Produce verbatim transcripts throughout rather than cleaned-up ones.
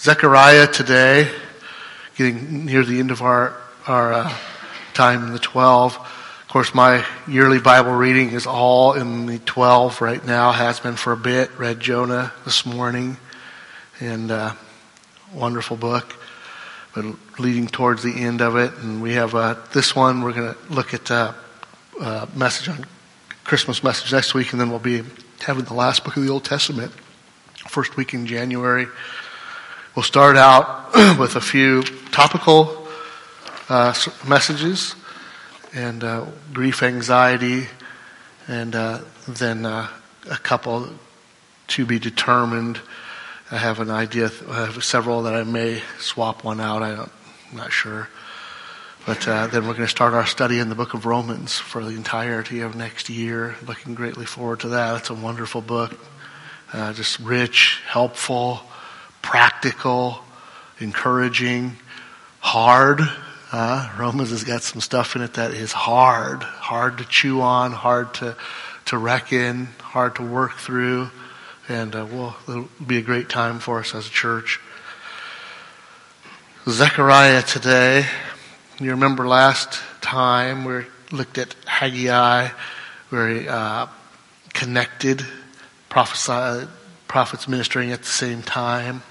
Zechariah today, getting near the end of our, our uh, time in the twelve. Of course, my yearly Bible reading is all in the twelve right now, has been for a bit. Read Jonah this morning, and uh, wonderful book, but leading towards the end of it. And we have uh, this one, we're going to look at uh, uh, message on Christmas message next week, and then we'll be having the last book of the Old Testament, first week in January. We'll start out with a few topical uh, messages and uh, grief, anxiety, and uh, then uh, a couple to be determined. I have an idea. I have several that I may swap one out. I don't, I'm not sure. But uh, then we're going to start our study in the book of Romans for the entirety of next year. Looking greatly forward to that. It's a wonderful book. Uh, just rich, helpful, practical, encouraging, hard. Uh, Romans has got some stuff in it that is hard. Hard to chew on, hard to, to reckon, hard to work through. And uh, well, it'll be a great time for us as a church. Zechariah today. You remember last time we looked at Haggai, very uh, connected, prophesy, prophets ministering at the same time.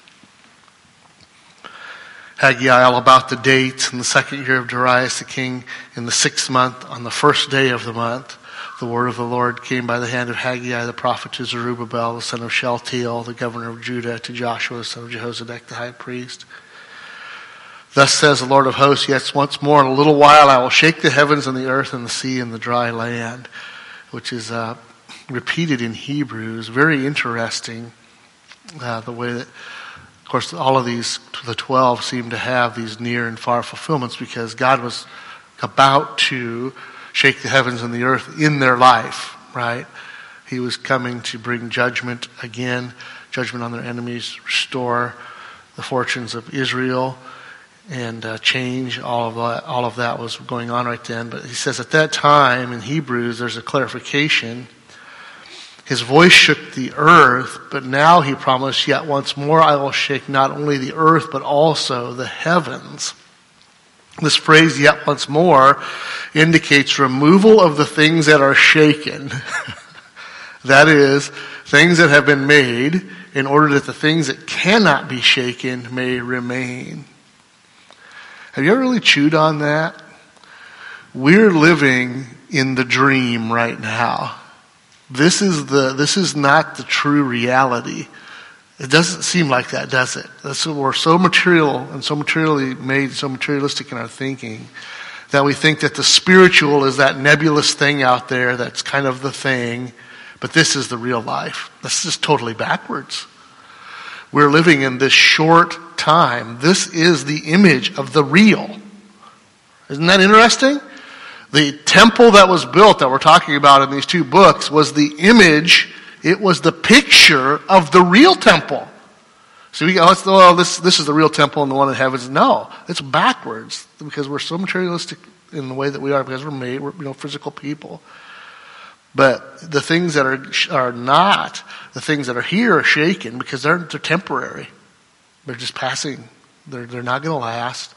Haggai all about the dates. In the second year of Darius the king, in the sixth month, on the first day of the month, the word of the Lord came by the hand of Haggai the prophet to Zerubbabel, the son of Shealtiel, the governor of Judah, to Joshua, the son of Jehozadak, the high priest. Thus says the Lord of hosts, yes, once more in a little while I will shake the heavens and the earth and the sea and the dry land, which is uh, repeated in Hebrews. Very interesting, uh, the way that, of course, all of these, the twelve seem to have these near and far fulfillments because God was about to shake the heavens and the earth in their life, right? He was coming to bring judgment again, judgment on their enemies, restore the fortunes of Israel, and uh, change. All of that, all of that was going on right then. But he says at that time in Hebrews, there's a clarification. His voice shook the earth, but now he promised, yet once more I will shake not only the earth, but also the heavens. This phrase, yet once more, indicates removal of the things that are shaken. That is, things that have been made in order that the things that cannot be shaken may remain. Have you ever really chewed on that? We're living in the dream right now. This is the this is not the true reality. It doesn't seem like that, does it? That's, we're so material and so materially made, so materialistic in our thinking that we think that the spiritual is that nebulous thing out there that's kind of the thing, but this is the real life. This is totally backwards. We're living in this short time. This is the image of the real. Isn't that interesting? The temple that was built that we're talking about in these two books was the image, it was the picture of the real temple. So we go, oh, well, this, this is the real temple and the one in heaven. No, it's backwards because we're so materialistic in the way that we are because we're made, we're you know, physical people. But the things that are are not, the things that are here are shaken because they're, they're temporary. They're just passing. They're, they're not going to last.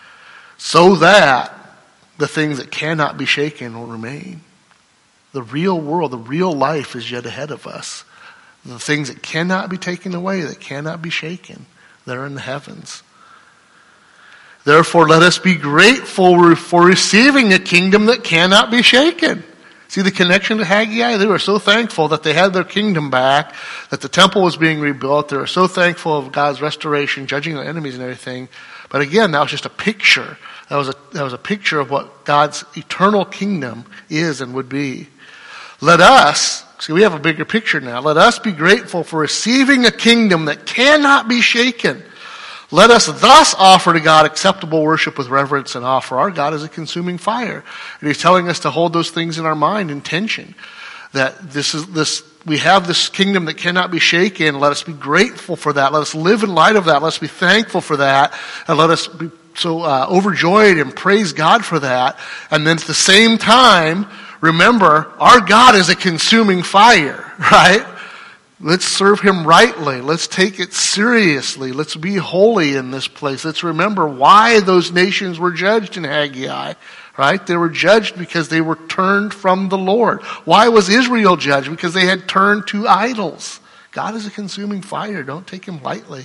So that the things that cannot be shaken will remain. The real world, the real life is yet ahead of us. The things that cannot be taken away, that cannot be shaken, they're in the heavens. Therefore, let us be grateful for receiving a kingdom that cannot be shaken. See the connection to Haggai? They were so thankful that they had their kingdom back, that the temple was being rebuilt. They were so thankful of God's restoration, judging their enemies and everything. But again, that was just a picture. That was a, that was a picture of what God's eternal kingdom is and would be. Let us, see we have a bigger picture now. Let us be grateful for receiving a kingdom that cannot be shaken. Let us thus offer to God acceptable worship with reverence and awe, for our God is a consuming fire. And he's telling us to hold those things in our mind in tension. That this is this we have this kingdom that cannot be shaken. Let us be grateful for that. Let us live in light of that. Let us be thankful for that. And let us be so uh, overjoyed and praise God for that. And then at the same time, remember, our God is a consuming fire, right? Let's serve him rightly. Let's take it seriously. Let's be holy in this place. Let's remember why those nations were judged in Haggai, right? They were judged because they were turned from the Lord. Why was Israel judged? Because they had turned to idols. God is a consuming fire. Don't take him lightly.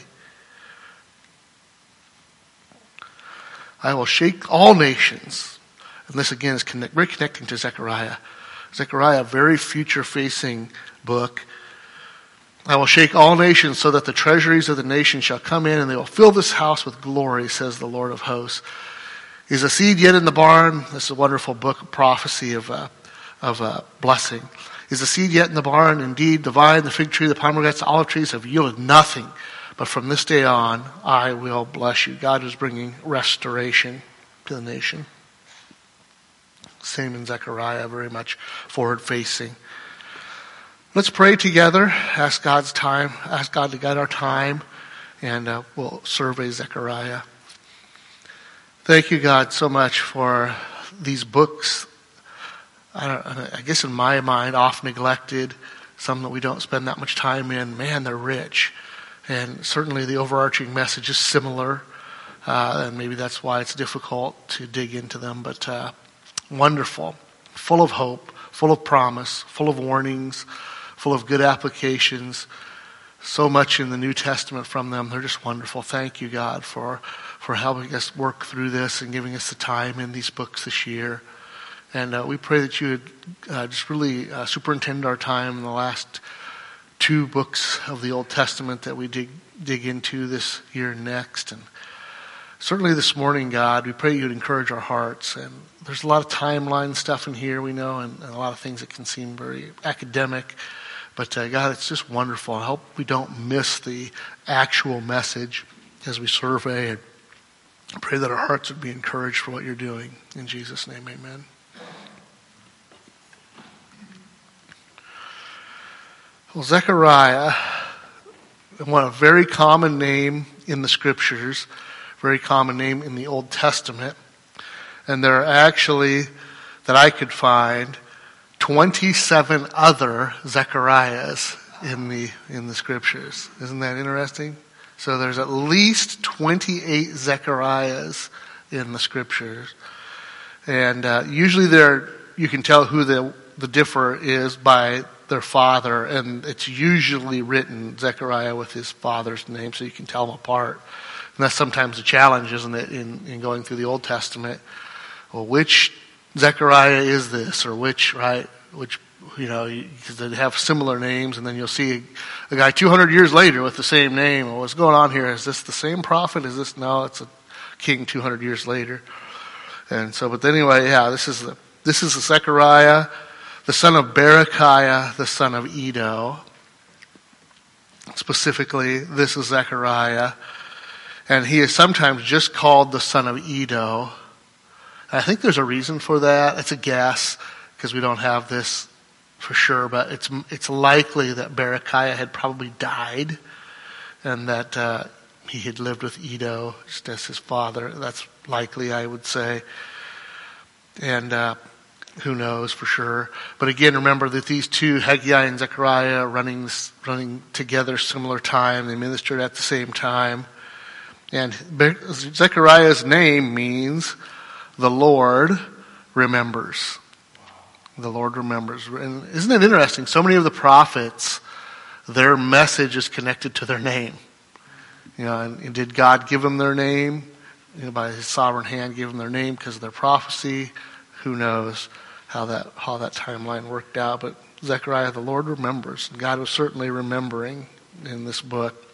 I will shake all nations. And this again is connect, very connecting to Zechariah. Zechariah, a very future-facing book. I will shake all nations so that the treasuries of the nations shall come in and they will fill this house with glory, says the Lord of hosts. Is a seed yet in the barn? This is a wonderful book of prophecy of uh, of uh, blessing. Is a seed yet in the barn? Indeed, the vine, the fig tree, the pomegranates, the olive trees have yielded nothing. But from this day on, I will bless you. God is bringing restoration to the nation. Same in Zechariah, very much forward-facing. Let's pray together. Ask God's time. Ask God to guide our time, and uh, we'll survey Zechariah. Thank you, God, so much for these books. I, don't, I guess in my mind, oft neglected. Some that we don't spend that much time in. Man, they're rich, and certainly the overarching message is similar. Uh, and maybe that's why it's difficult to dig into them. But uh, wonderful, full of hope, full of promise, full of warnings, full of good applications. So much in the New Testament from them. They're just wonderful. Thank you, God, for, for helping us work through this and giving us the time in these books this year. And uh, we pray that you would uh, just really uh, superintend our time in the last two books of the Old Testament that we dig, dig into this year and next. And certainly this morning, God, we pray you would encourage our hearts. And there's a lot of timeline stuff in here, we know, and, and a lot of things that can seem very academic. But uh, God, it's just wonderful. I hope we don't miss the actual message as we survey, and pray that our hearts would be encouraged for what you're doing. In Jesus' name, amen. Well, Zechariah, one a very common name in the scriptures, very common name in the Old Testament. And there are actually, that I could find, twenty-seven other Zechariahs in the in the scriptures. Isn't that interesting? So there's at least twenty-eight Zechariahs in the scriptures, and uh, usually there you can tell who the the differ is by their father, and it's usually written Zechariah with his father's name, so you can tell them apart. And that's sometimes a challenge, isn't it, in, in going through the Old Testament? Well, which Zechariah is this, or which, right, which, you know, because they have similar names, and then you'll see a, a guy two hundred years later with the same name. Well, what's going on here? Is this the same prophet? Is this, no, it's a king two hundred years later. And so, but anyway, yeah, this is the, this is the Zechariah, the son of Berechiah, the son of Iddo. Specifically, this is Zechariah, and he is sometimes just called the son of Iddo. I think there's a reason for that. It's a guess, because we don't have this for sure, but it's it's likely that Berechiah had probably died, and that uh, he had lived with Iddo just as his father. That's likely, I would say. And uh, who knows for sure. But again, remember that these two, Haggai and Zechariah, running running together similar time. They ministered at the same time. And Zechariah's name means the Lord remembers. The Lord remembers. And isn't it interesting? So many of the prophets, their message is connected to their name. You know, and, and did God give them their name? You know, by his sovereign hand give them their name because of their prophecy? Who knows how that how that timeline worked out. But Zechariah, the Lord remembers. And God was certainly remembering in this book.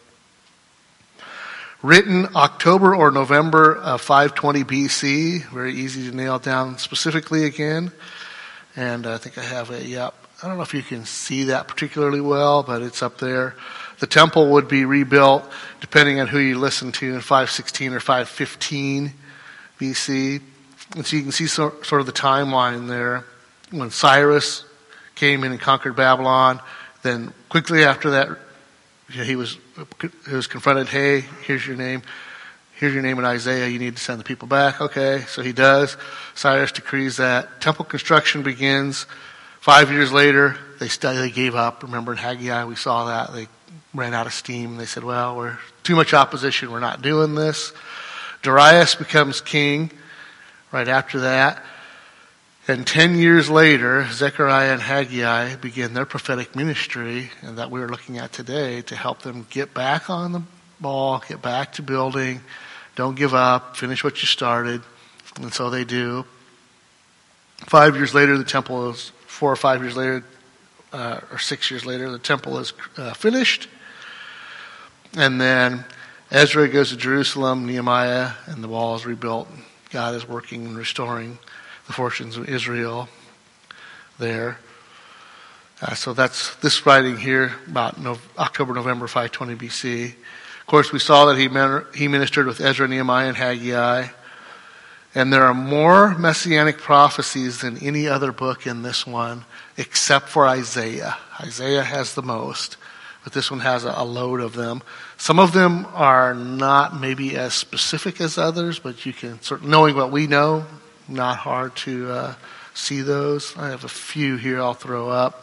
Written October or November of five twenty B C. Very easy to nail down specifically again. And I think I have a, yep. I don't know if you can see that particularly well, but it's up there. The temple would be rebuilt, depending on who you listen to, in five sixteen or five fifteen B C. And so you can see so, sort of the timeline there. When Cyrus came in and conquered Babylon, then quickly after that, you know, he was he was confronted, hey, here's your name. Here's your name in Isaiah. You need to send the people back. Okay, so he does. Cyrus decrees that. Temple construction begins Five years later, they st- they gave up. Remember in Haggai, we saw that. They ran out of steam. They said, well, we're too much opposition. We're not doing this. Darius becomes king right after that. And ten years later, Zechariah and Haggai begin their prophetic ministry, and that we're looking at today, to help them get back on the ball, get back to building. Don't give up. Finish what you started. And so they do. Five years later, the temple is, four or five years later, uh, or six years later, the temple is uh, finished. And then Ezra goes to Jerusalem, Nehemiah, and the wall is rebuilt. God is working and restoring the fortunes of Israel there. Uh, so that's this writing here about no, October, November five twenty B C. Of course, we saw that he, man, he ministered with Ezra, Nehemiah, and Haggai. And there are more messianic prophecies than any other book in this one, except for Isaiah. Isaiah has the most, but this one has a, a load of them. Some of them are not maybe as specific as others, but you can, knowing what we know, not hard to uh, see those. I have a few here I'll throw up.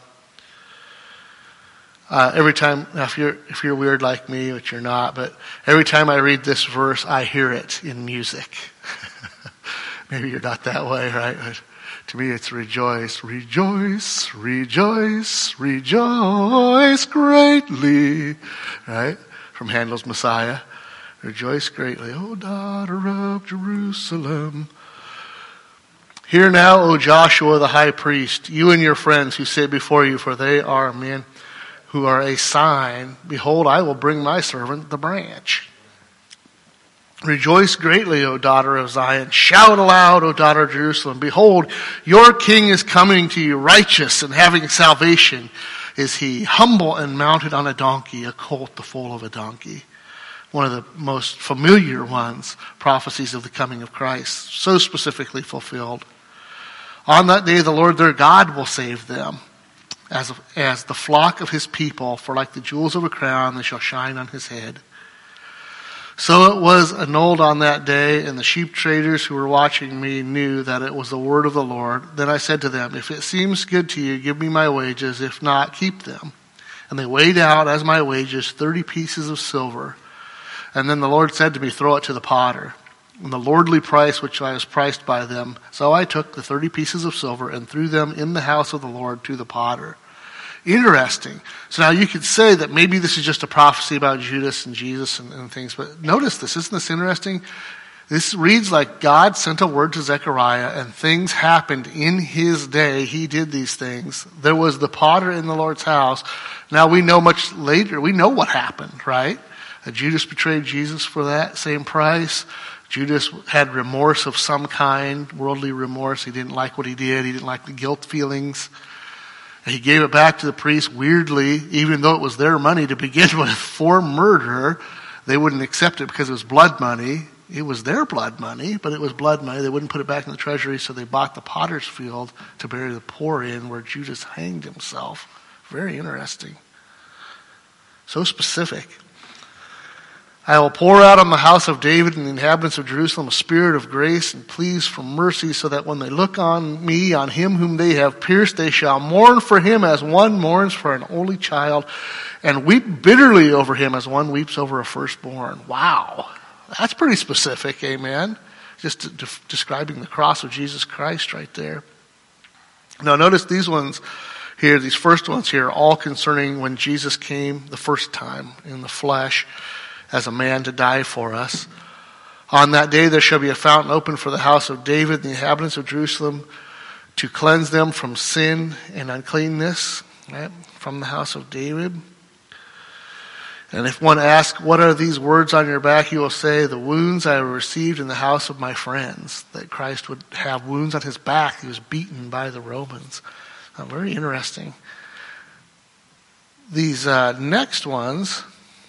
Uh, every time, if you're if you're weird like me, which you're not, but every time I read this verse, I hear it in music. Maybe you're not that way, right? But to me, it's rejoice, rejoice, rejoice, rejoice greatly, right? From Handel's Messiah. Rejoice greatly, O daughter of Jerusalem. Hear now, O Joshua the high priest, you and your friends who sit before you, for they are men who are a sign. Behold, I will bring my servant the branch. Rejoice greatly, O daughter of Zion. Shout aloud, O daughter of Jerusalem. Behold, your king is coming to you, righteous and having salvation is he, humble and mounted on a donkey, a colt, the foal of a donkey. One of the most familiar ones, prophecies of the coming of Christ, so specifically fulfilled. On that day, the Lord their God will save them as, as the flock of his people, for like the jewels of a crown, they shall shine on his head. So it was annulled on that day, and the sheep traders who were watching me knew that it was the word of the Lord. Then I said to them, if it seems good to you, give me my wages. If not, keep them. And they weighed out as my wages thirty pieces of silver. And then the Lord said to me, throw it to the potter. And the lordly price which I was priced by them. So I took the thirty pieces of silver and threw them in the house of the Lord to the potter. Interesting. So now you could say that maybe this is just a prophecy about Judas and Jesus and, and things, but notice this. Isn't this interesting? This reads like God sent a word to Zechariah and things happened in his day. He did these things. There was the potter in the Lord's house. Now we know much later, we know what happened, right? That Judas betrayed Jesus for that same price. Judas had remorse of some kind, worldly remorse. He didn't like what he did. He didn't like the guilt feelings. He gave it back to the priests weirdly, even though it was their money to begin with for murder. They wouldn't accept it because it was blood money. It was their blood money, but it was blood money. They wouldn't put it back in the treasury, so they bought the potter's field to bury the poor in, where Judas hanged himself. Very interesting. So specific. I will pour out on the house of David and the inhabitants of Jerusalem a spirit of grace and pleas for mercy, so that when they look on me, on him whom they have pierced, they shall mourn for him as one mourns for an only child, and weep bitterly over him as one weeps over a firstborn. Wow. That's pretty specific, amen? Just de- describing the cross of Jesus Christ right there. Now notice these ones here, these first ones here, all concerning when Jesus came the first time in the flesh as a man to die for us. On that day there shall be a fountain open for the house of David and the inhabitants of Jerusalem, to cleanse them from sin and uncleanness, right? From the house of David. And if one asks, what are these words on your back? You will say, the wounds I received in the house of my friends. That Christ would have wounds on his back. He was beaten by the Romans. Uh, very interesting. These uh, next ones,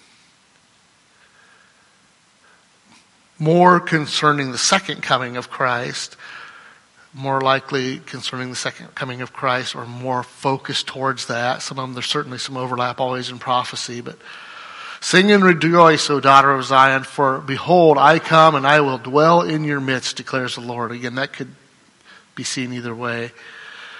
more concerning the second coming of Christ, more likely concerning the second coming of Christ, or more focused towards that. Some of them, there's certainly some overlap always in prophecy, but sing and rejoice, O daughter of Zion, for behold, I come and I will dwell in your midst, declares the Lord. Again, that could be seen either way.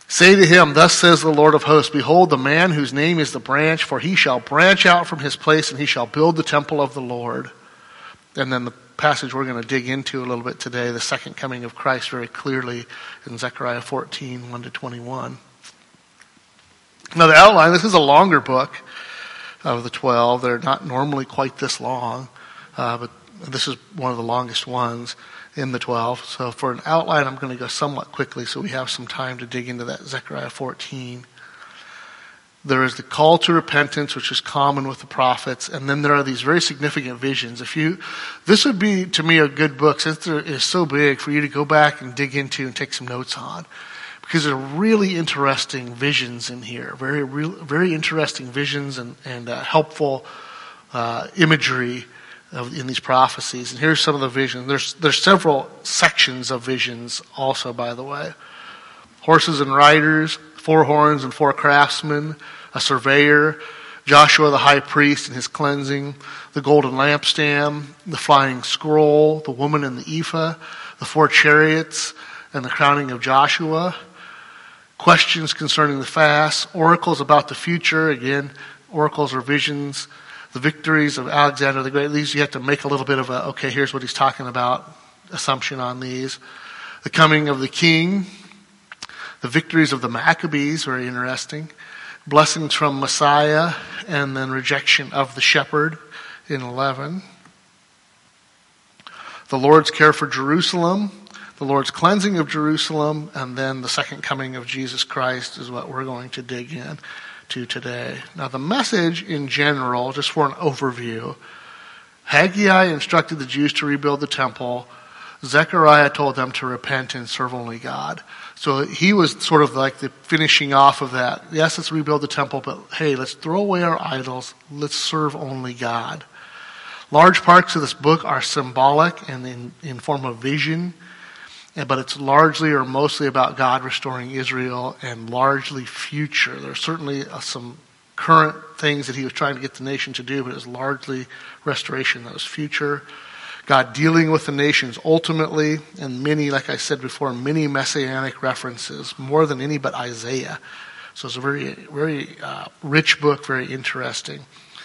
Say to him, thus says the Lord of hosts, behold, the man whose name is the branch, for he shall branch out from his place, and he shall build the temple of the Lord. And then the passage we're going to dig into a little bit today, the second coming of Christ, very clearly in Zechariah fourteen, one to twenty-one. Now the outline, this is a longer book of the twelve. They're not normally quite this long, uh, but this is one of the longest ones in the twelve. So for an outline, I'm going to go somewhat quickly so we have some time to dig into that Zechariah fourteen. There is the call to repentance, which is common with the prophets, and then there are these very significant visions. If you, this would be, to me, a good book, since it is so big, for you to go back and dig into and take some notes on. Because there are really interesting visions in here, very real, very interesting visions and, and uh, helpful uh, imagery of, in these prophecies. And here's some of the visions. There's, there's several sections of visions also, by the way. Horses and riders, four horns and four craftsmen, a surveyor, Joshua the high priest and his cleansing, the golden lampstand, the flying scroll, the woman in the ephah, the four chariots, and the crowning of Joshua. Questions concerning the fast, oracles about the future, again, oracles or visions, the victories of Alexander the Great. These you have to make a little bit of a, okay, here's what he's talking about, assumption on these. The coming of the king, the victories of the Maccabees, very interesting. Blessings from Messiah, and then rejection of the shepherd in eleven. The Lord's care for Jerusalem, the Lord's cleansing of Jerusalem, and then the second coming of Jesus Christ is what we're going to dig in to today. Now the message in general, just for an overview, Haggai instructed the Jews to rebuild the temple. Zechariah told them to repent and serve only God. So he was sort of like the finishing off of that. Yes, let's rebuild the temple, but hey, let's throw away our idols. Let's serve only God. Large parts of this book are symbolic and in, in form of vision, but it's largely or mostly about God restoring Israel and largely future. There's certainly some current things that he was trying to get the nation to do, but it was largely restoration that was future. God dealing with the nations ultimately, and many, like I said before, many messianic references, more than any but Isaiah. So it's a very, very uh, rich book, very interesting.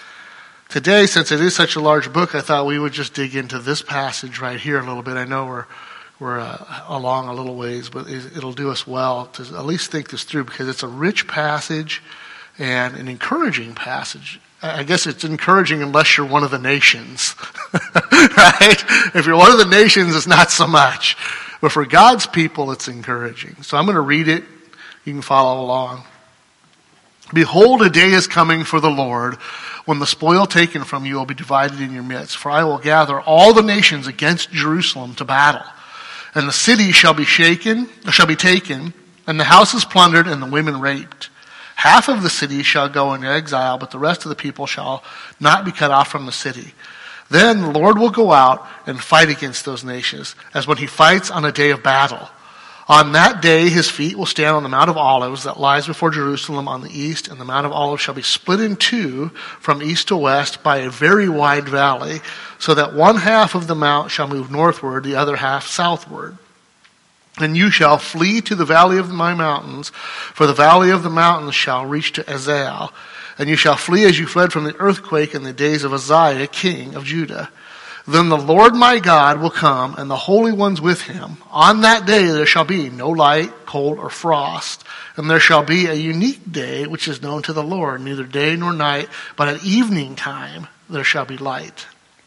Today, since it is such a large book, I thought we would just dig into this passage right here a little bit. I know we're we're uh, along a little ways, but it'll do us well to at least think this through, because it's a rich passage and an encouraging passage. I guess it's encouraging unless you're one of the nations, right? If you're one of the nations, it's not so much. But for God's people, it's encouraging. So I'm going to read it. You can follow along. Behold, a day is coming for the Lord when the spoil taken from you will be divided in your midst. For I will gather all the nations against Jerusalem to battle. And the city shall be shaken, shall be taken, and the houses plundered, and the women raped. Half of the city shall go into exile, but the rest of the people shall not be cut off from the city. Then the Lord will go out and fight against those nations, as when he fights on a day of battle. On that day his feet will stand on the Mount of Olives that lies before Jerusalem on the east, and the Mount of Olives shall be split in two from east to west by a very wide valley, so that one half of the mount shall move northward, the other half southward. And you shall flee to the valley of my mountains, for the valley of the mountains shall reach to Azal. And you shall flee as you fled from the earthquake in the days of Uzziah, king of Judah. Then the Lord my God will come, and the holy ones with him. On that day there shall be no light, cold, or frost. And there shall be a unique day which is known to the Lord, neither day nor night, but at evening time there shall be light.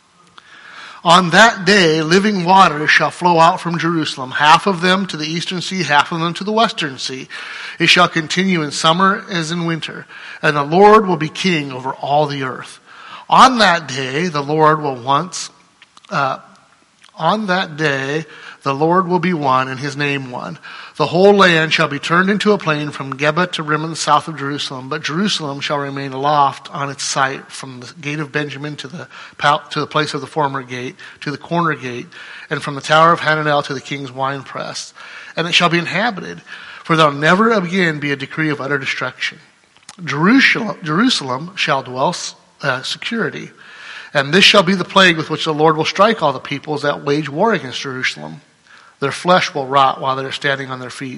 On that day, living waters shall flow out from Jerusalem, half of them to the eastern sea, half of them to the western sea. It shall continue in summer as in winter, and the Lord will be king over all the earth. On that day, the Lord will once, uh, on that day, the Lord will be one and his name one. The whole land shall be turned into a plain from Geba to Rimmon south of Jerusalem, but Jerusalem shall remain aloft on its site from the gate of Benjamin to the to the place of the former gate, to the corner gate, and from the tower of Hananel to the king's winepress. And it shall be inhabited, for there will never again be a decree of utter destruction. Jerusalem, Jerusalem shall dwell uh, security, and this shall be the plague with which the Lord will strike all the peoples that wage war against Jerusalem. Their flesh will rot while they are standing on their feet.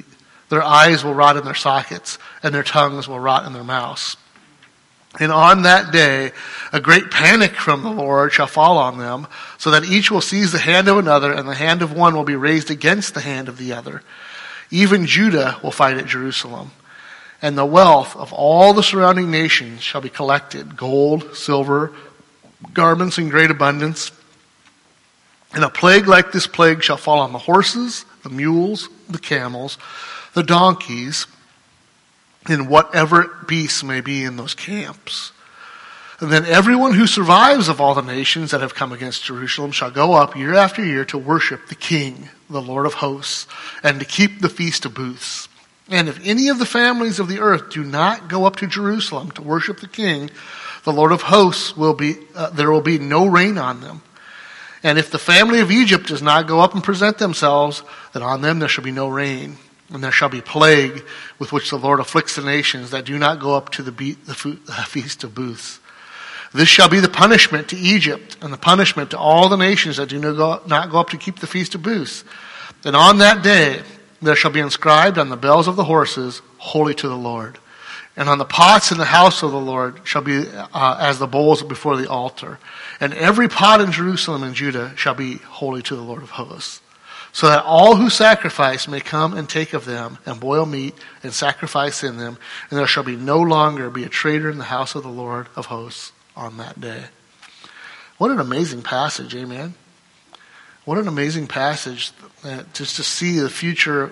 Their eyes will rot in their sockets, and their tongues will rot in their mouths. And on that day, a great panic from the Lord shall fall on them, so that each will seize the hand of another, and the hand of one will be raised against the hand of the other. Even Judah will fight at Jerusalem. And the wealth of all the surrounding nations shall be collected, gold, silver, garments in great abundance. And a plague like this plague shall fall on the horses, the mules, the camels, the donkeys, and whatever beasts may be in those camps. And then everyone who survives of all the nations that have come against Jerusalem shall go up year after year to worship the King, the Lord of hosts, and to keep the Feast of Booths. And if any of the families of the earth do not go up to Jerusalem to worship the King, the Lord of hosts will be, uh, there will be no rain on them. And if the family of Egypt does not go up and present themselves, then on them there shall be no rain. And there shall be plague with which the Lord afflicts the nations that do not go up to the, be- the, food, the Feast of Booths. This shall be the punishment to Egypt and the punishment to all the nations that do not go, not go up to keep the Feast of Booths. And on that day there shall be inscribed on the bells of the horses, holy to the Lord. And on the pots in the house of the Lord shall be uh, as the bowls before the altar. And every pot in Jerusalem and Judah shall be holy to the Lord of hosts. So that all who sacrifice may come and take of them, and boil meat, and sacrifice in them, and there shall be no longer be a traitor in the house of the Lord of hosts on that day. What an amazing passage, amen? What an amazing passage, uh, just to see the future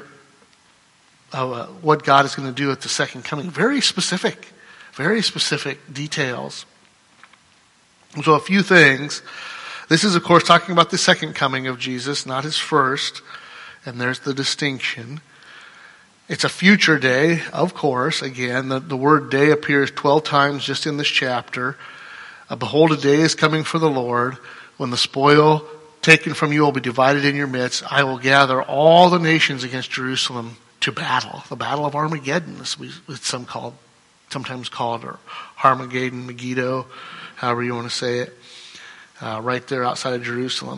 of uh, what God is going to do at the second coming. Very specific, very specific details. So a few things. This is, of course, talking about the second coming of Jesus, not his first. And there's the distinction. It's a future day, of course. Again, the, the word day appears twelve times just in this chapter. Uh, Behold, a day is coming for the Lord when the spoil taken from you will be divided in your midst. I will gather all the nations against Jerusalem to battle. The battle of Armageddon, as we, it's some called, sometimes called, or Armageddon, Megiddo, however you want to say it. Uh, right there outside of Jerusalem.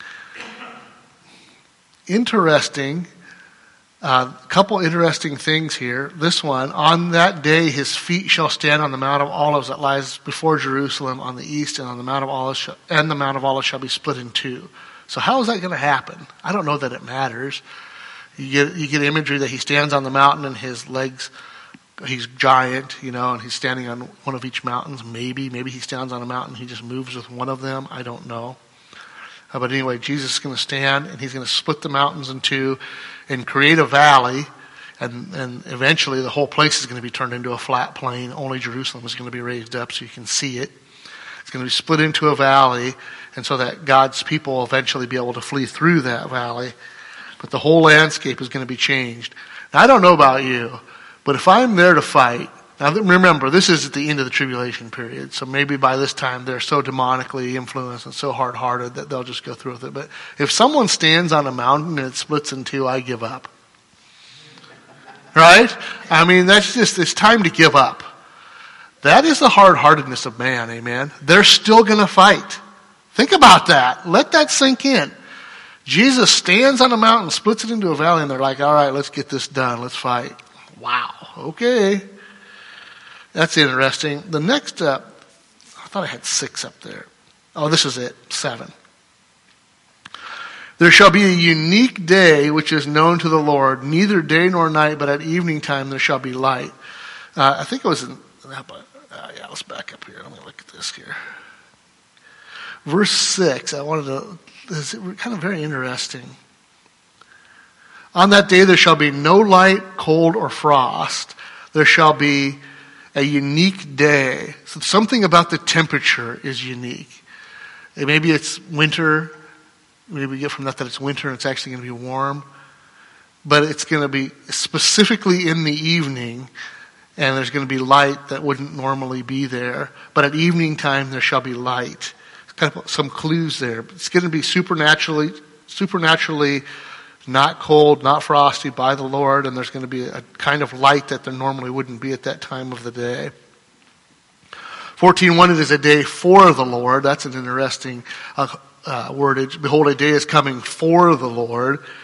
Interesting, a uh, couple interesting things here. This one, on that day his feet shall stand on the Mount of Olives that lies before Jerusalem on the east, and on the Mount of Olives shall, and the Mount of Olives shall be split in two. So how is that going to happen? I don't know that it matters. You get you get imagery that he stands on the mountain and his legs, he's giant, you know, and he's standing on one of each mountains. Maybe, maybe he stands on a mountain, he just moves with one of them. I don't know. Uh, but anyway, Jesus is going to stand and he's going to split the mountains in two and create a valley. And, and eventually the whole place is going to be turned into a flat plain. Only Jerusalem is going to be raised up so you can see it. It's going to be split into a valley, and so that God's people will eventually be able to flee through that valley. But the whole landscape is going to be changed. Now, I don't know about you, but if I'm there to fight, now remember, this is at the end of the tribulation period, so maybe by this time they're so demonically influenced and so hard-hearted that they'll just go through with it. But if someone stands on a mountain and it splits in two, I give up. Right? I mean, that's just, it's time to give up. That is the hard-heartedness of man, amen? They're still going to fight. Think about that. Let that sink in. Jesus stands on a mountain, splits it into a valley, and they're like, all right, let's get this done. Let's fight. Wow. Okay. That's interesting. The next, uh, I thought I had six up there. Oh, this is it. Seven. There shall be a unique day which is known to the Lord, neither day nor night, but at evening time there shall be light. Uh, I think it was in, uh, yeah, let's back up here. Let me look at this here. Verse six, I wanted to, this is kind of very interesting. On that day there shall be no light, cold, or frost. There shall be a unique day. So something about the temperature is unique. Maybe it's winter. Maybe we get from that that it's winter and it's actually going to be warm. But it's going to be specifically in the evening, and there's going to be light that wouldn't normally be there. But at evening time there shall be light. Kind of some clues there. It's going to be supernaturally, supernaturally not cold, not frosty by the Lord, and there's going to be a kind of light that there normally wouldn't be at that time of the day. fourteen one, it is a day for the Lord. That's an interesting uh, uh, wordage. Behold, a day is coming for the Lord.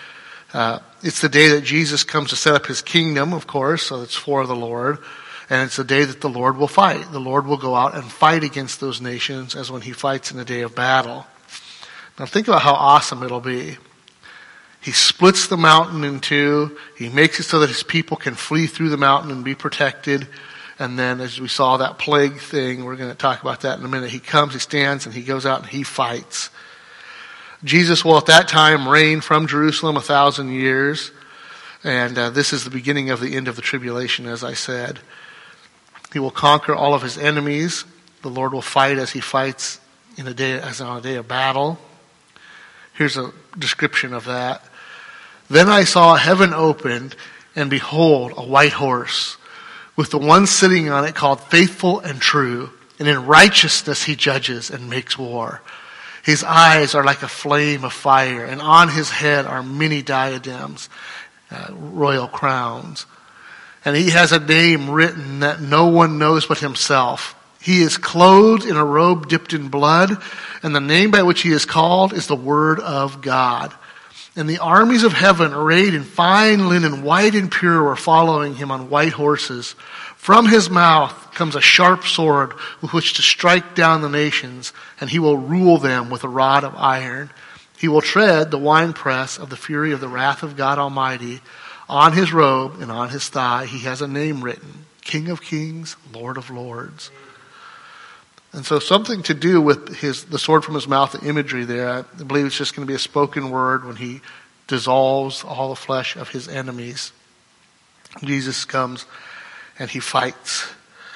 Uh, it's the day that Jesus comes to set up his kingdom, of course, so it's for the Lord. And it's the day that the Lord will fight. The Lord will go out and fight against those nations as when he fights in the day of battle. Now think about how awesome it'll be. He splits the mountain in two. He makes it so that his people can flee through the mountain and be protected. And then as we saw that plague thing, we're going to talk about that in a minute. He comes, he stands, and he goes out and he fights. Jesus will at that time reign from Jerusalem a thousand years. And uh, this is the beginning of the end of the tribulation, as I said. He will conquer all of his enemies. The Lord will fight as he fights in a day, as on a day of battle. Here's a description of that. Then I saw heaven opened, and behold, a white horse, with the one sitting on it called Faithful and True, and in righteousness he judges and makes war. His eyes are like a flame of fire, and on his head are many diadems, uh, royal crowns. And he has a name written that no one knows but himself. He is clothed in a robe dipped in blood, and the name by which he is called is the Word of God. And the armies of heaven, arrayed in fine linen, white and pure, were following him on white horses. From his mouth comes a sharp sword with which to strike down the nations, and he will rule them with a rod of iron. He will tread the winepress of the fury of the wrath of God Almighty. On his robe and on his thigh he has a name written, King of Kings, Lord of Lords. And so something to do with his the sword from his mouth, the imagery there, I believe it's just going to be a spoken word when he dissolves all the flesh of his enemies. Jesus comes and he fights.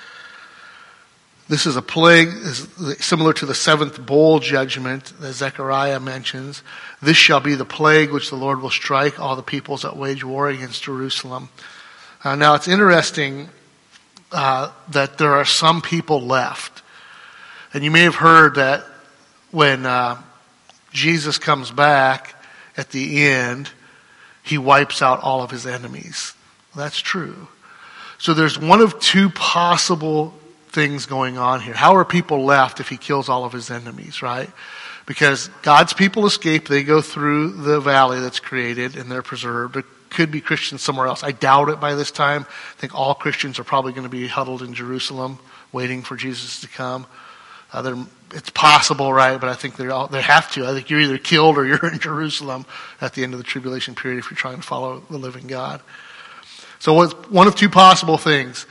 This is a plague similar to the seventh bowl judgment that Zechariah mentions. This shall be the plague which the Lord will strike all the peoples that wage war against Jerusalem. Uh, now it's interesting uh, that there are some people left. And you may have heard that when uh, Jesus comes back at the end, he wipes out all of his enemies. Well, that's true. So there's one of two possible things going on here. How are people left if he kills all of his enemies, right? Because God's people escape. They go through the valley that's created and they're preserved. There could be Christians somewhere else. I doubt it by this time. I think all Christians are probably going to be huddled in Jerusalem waiting for Jesus to come. Uh, it's possible, right? But I think they're all, they have to. I think you're either killed or you're in Jerusalem at the end of the tribulation period if you're trying to follow the living God. So what's one of two possible things.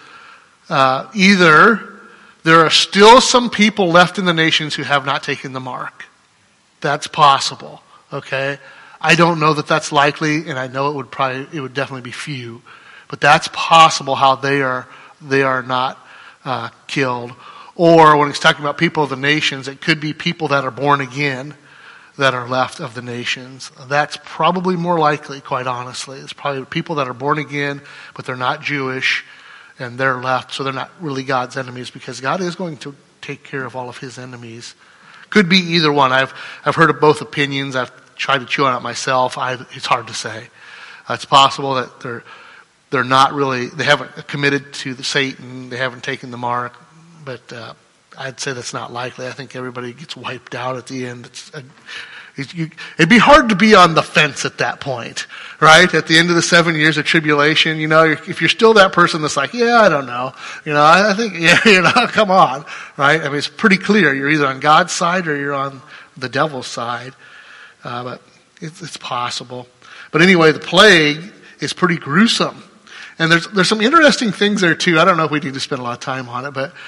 Uh, either there are still some people left in the nations who have not taken the mark. That's possible, okay? I don't know that that's likely, and I know it would probably, it would definitely be few. But that's possible how they are, they are not uh, killed. Or when he's talking about people of the nations, it could be people that are born again that are left of the nations. That's probably more likely, quite honestly. It's probably people that are born again, but they're not Jewish, and they're left, so they're not really God's enemies, because God is going to take care of all of his enemies. Could be either one. I've I've heard of both opinions. I've tried to chew on it myself. I, it's hard to say. Uh, it's possible that they're they're not really, they haven't committed to the Satan. They haven't taken the mark. But uh, I'd say that's not likely. I think everybody gets wiped out at the end. It's a, it's, you, it'd be hard to be on the fence at that point, right? At the end of the seven years of tribulation, you know, if you're still that person that's like, yeah, I don't know. You know, I, I think, yeah, you know, come on, right? I mean, it's pretty clear. You're either on God's side or you're on the devil's side. Uh, but it's, it's possible. But anyway, the plague is pretty gruesome. And there's there's some interesting things there too. I don't know if we need to spend a lot of time on it, but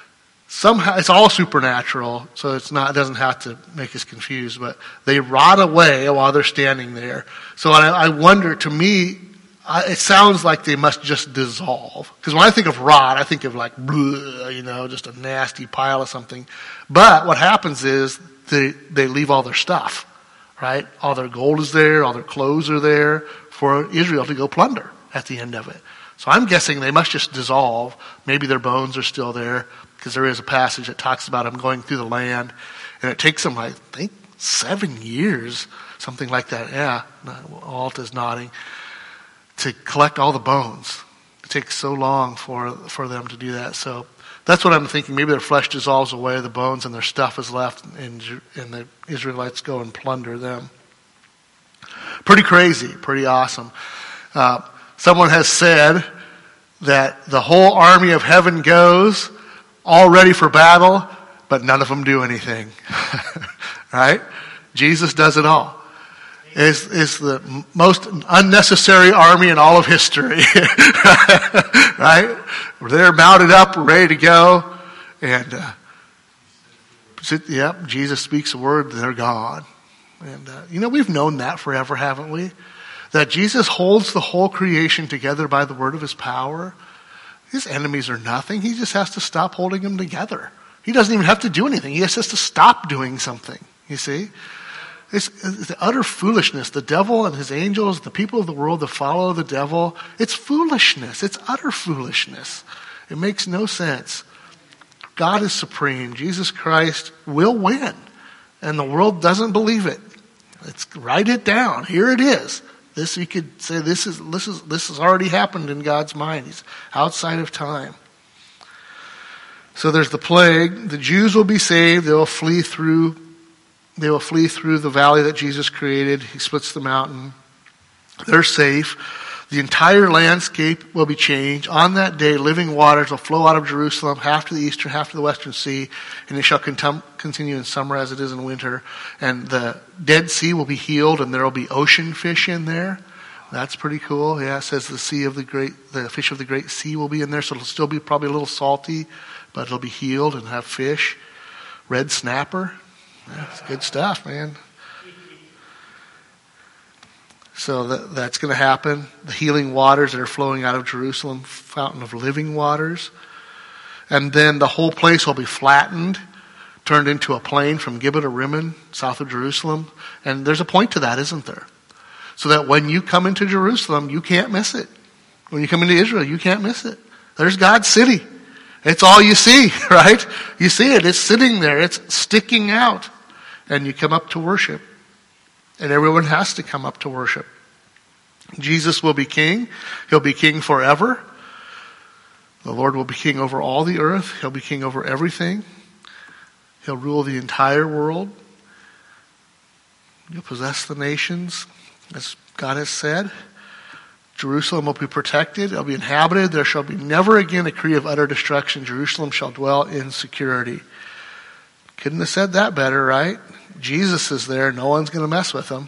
somehow it's all supernatural, so it's not, it doesn't have to make us confused, but they rot away while they're standing there. So I, I wonder, to me, I, it sounds like they must just dissolve. Because when I think of rot, I think of like, bleh, you know, just a nasty pile of something. But what happens is they, they leave all their stuff, right? All their gold is there, all their clothes are there for Israel to go plunder at the end of it. So I'm guessing they must just dissolve. Maybe their bones are still there, because there is a passage that talks about them going through the land, and it takes them, I think, seven years, something like that. Yeah, Alt is nodding, to collect all the bones. It takes so long for for them to do that. So that's what I'm thinking. Maybe their flesh dissolves away, the bones, and their stuff is left, and, and the Israelites go and plunder them. Pretty crazy, pretty awesome. Uh, someone has said that the whole army of heaven goes all ready for battle, but none of them do anything. Right? Jesus does it all. Is is the most unnecessary army in all of history. Right? They're mounted up, ready to go, and uh, yep, Jesus speaks a word, they're gone. And uh, you know, we've known that forever, haven't we? That Jesus holds the whole creation together by the word of his power. His enemies are nothing. He just has to stop holding them together. He doesn't even have to do anything. He just has to stop doing something. You see? It's, it's the utter foolishness. The devil and his angels, the people of the world that follow the devil, it's foolishness. It's utter foolishness. It makes no sense. God is supreme. Jesus Christ will win. And the world doesn't believe it. Let's write it down. Here it is. This, you could say, this is this is this has already happened in God's mind. He's outside of time. So there's the plague. The Jews will be saved. They will flee through. They will flee through the valley that Jesus created. He splits the mountain. They're safe. The entire landscape will be changed. On that day, living waters will flow out of Jerusalem, half to the eastern, half to the western sea, and it shall contum- continue in summer as it is in winter. And the Dead Sea will be healed, and there will be ocean fish in there. That's pretty cool. Yeah, it says the sea of the great, the fish of the great sea will be in there, so it'll still be probably a little salty, but it'll be healed and have fish. Red snapper. That's good stuff, man. So that, that's going to happen. The healing waters that are flowing out of Jerusalem, fountain of living waters. And then the whole place will be flattened, turned into a plain from Gibeah to Rimmon, south of Jerusalem. And there's a point to that, isn't there? So that when you come into Jerusalem, you can't miss it. When you come into Israel, you can't miss it. There's God's city. It's all you see, right? You see it. It's sitting there. It's sticking out. And you come up to worship. And everyone has to come up to worship. Jesus will be king. He'll be king forever. The Lord will be king over all the earth. He'll be king over everything. He'll rule the entire world. He'll possess the nations, as God has said. Jerusalem will be protected. It'll be inhabited. There shall be never again a decree of utter destruction. Jerusalem shall dwell in security. Couldn't have said that better, right? Jesus is there. No one's going to mess with him.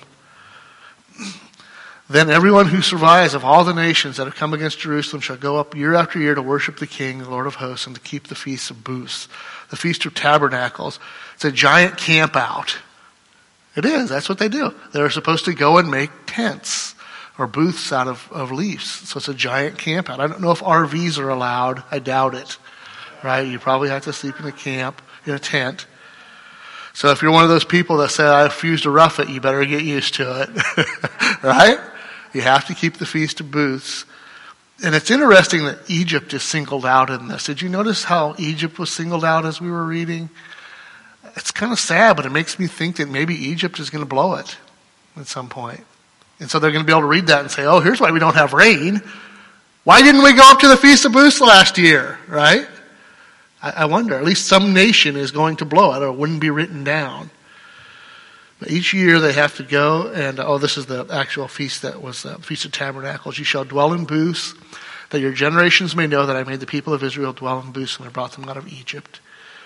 Then everyone who survives of all the nations that have come against Jerusalem shall go up year after year to worship the King, the Lord of hosts, and to keep the feasts of booths, the Feast of Tabernacles. It's a giant camp out. It is. That's what they do. They're supposed to go and make tents or booths out of, of leaves. So it's a giant camp out. I don't know if R Vs are allowed. I doubt it. Right? You probably have to sleep in a camp, in a tent. So if you're one of those people that say, I refuse to rough it, you better get used to it. Right? You have to keep the Feast of Booths. And it's interesting that Egypt is singled out in this. Did you notice how Egypt was singled out as we were reading? It's kind of sad, but it makes me think that maybe Egypt is going to blow it at some point. And so they're going to be able to read that and say, oh, here's why we don't have rain. Why didn't we go up to the Feast of Booths last year? Right? I wonder, at least some nation is going to blow it, or it wouldn't be written down. But each year they have to go, and oh, this is the actual feast that was the Feast of Tabernacles. You shall dwell in booths, that your generations may know that I made the people of Israel dwell in booths, and I brought them out of Egypt.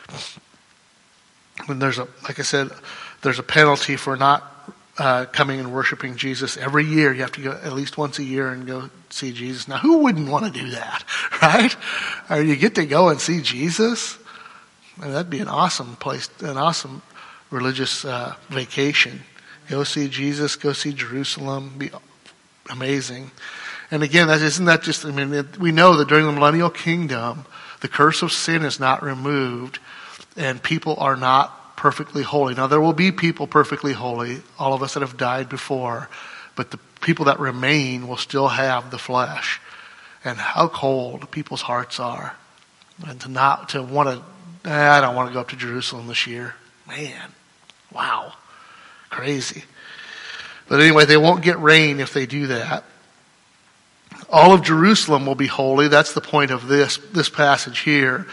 And there's a, like I said, there's a penalty for not uh, coming and worshiping Jesus every year. You have to go at least once a year and go see Jesus. Now, who wouldn't want to do that, right? Or you get to go and see Jesus. I mean, that'd be an awesome place, an awesome religious uh, vacation. Go see Jesus, go see Jerusalem. Be amazing. And again, that isn't that just, I mean, it, we know that during the millennial kingdom, the curse of sin is not removed and people are not perfectly holy. Now, there will be people perfectly holy, all of us that have died before, but the people that remain will still have the flesh. And how cold people's hearts are. And to not, to want to, eh, I don't want to go up to Jerusalem this year. Man, wow, crazy. But anyway, they won't get rain if they do that. All of Jerusalem will be holy. That's the point of this, this passage here.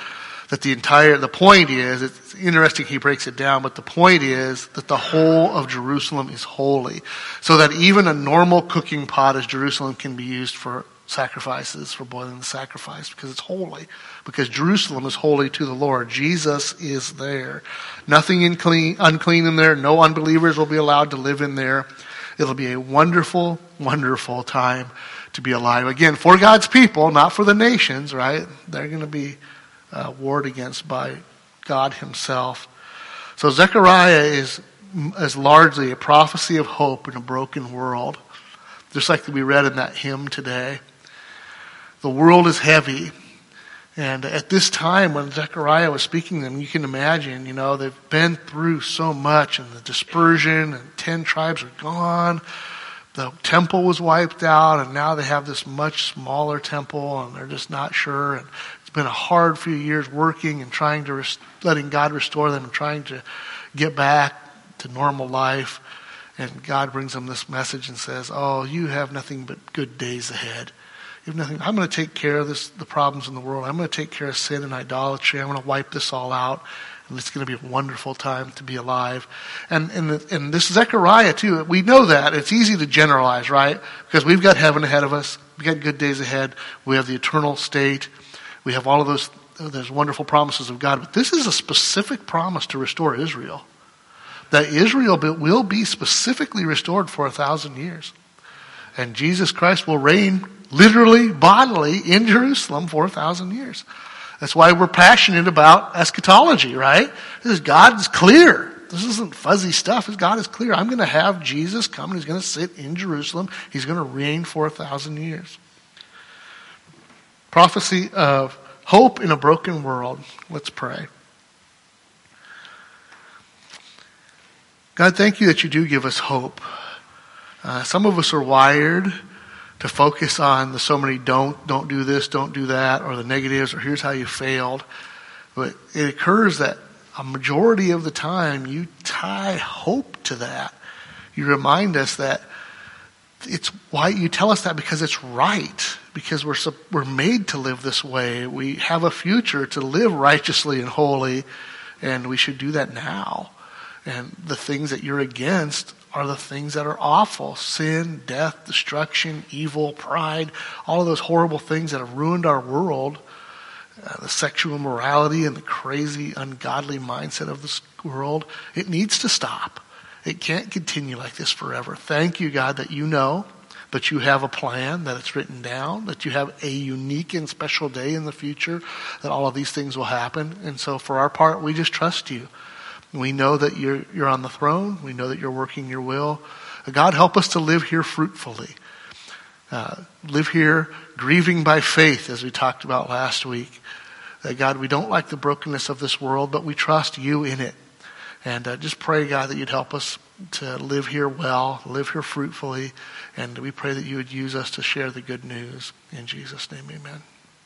That the entire, the point is, it's interesting he breaks it down, but the point is that the whole of Jerusalem is holy. So that even a normal cooking pot as Jerusalem can be used for sacrifices, for boiling the sacrifice, because it's holy. Because Jerusalem is holy to the Lord. Jesus is there. Nothing unclean, unclean in there. No unbelievers will be allowed to live in there. It'll be a wonderful, wonderful time to be alive. Again, for God's people, not for the nations, right? They're going to be Uh, warred against by God himself. So Zechariah is, is largely a prophecy of hope in a broken world. Just like we read in that hymn today. The world is heavy. And at this time when Zechariah was speaking to them, you can imagine, you know, they've been through so much, and the dispersion, and ten tribes are gone. The temple was wiped out, and now they have this much smaller temple, and they're just not sure. And it's been a hard few years working and trying to, rest- letting God restore them and trying to get back to normal life. And God brings them this message and says, oh, you have nothing but good days ahead. You have nothing. I'm going to take care of this, the problems in the world. I'm going to take care of sin and idolatry. I'm going to wipe this all out. And it's going to be a wonderful time to be alive. And, and, and this Zechariah too, we know that. It's easy to generalize, right? Because we've got heaven ahead of us. We've got good days ahead. We have the eternal state. We have all of those, those wonderful promises of God. But this is a specific promise to restore Israel. That Israel will be specifically restored for a thousand years. And Jesus Christ will reign literally, bodily in Jerusalem for a thousand years. That's why we're passionate about eschatology, right? This is God's clear. This isn't fuzzy stuff. God is clear. I'm going to have Jesus come and he's going to sit in Jerusalem. He's going to reign for a thousand years. Prophecy of hope in a broken world. Let's pray. God, thank you that you do give us hope. Uh, some of us are wired to focus on the so many don't, don't do this, don't do that, or the negatives, or here's how you failed. But it occurs that a majority of the time you tie hope to that. You remind us that it's why you tell us that because it's right. Because we're we're made to live this way. We have a future to live righteously and holy, and we should do that now. And the things that you're against are the things that are awful. Sin, death, destruction, evil, pride, all of those horrible things that have ruined our world. Uh, the sexual immorality and the crazy, ungodly mindset of this world. It needs to stop. It can't continue like this forever. Thank you, God, that you know, that you have a plan, that it's written down, that you have a unique and special day in the future, that all of these things will happen. And so for our part, we just trust you. We know that you're, you're on the throne. We know that you're working your will. God, help us to live here fruitfully. Uh, live here grieving by faith, as we talked about last week. That God, we don't like the brokenness of this world, but we trust you in it. And uh, just pray, God, that you'd help us to live here well, live here fruitfully. And we pray that you would use us to share the good news. In Jesus' name, amen.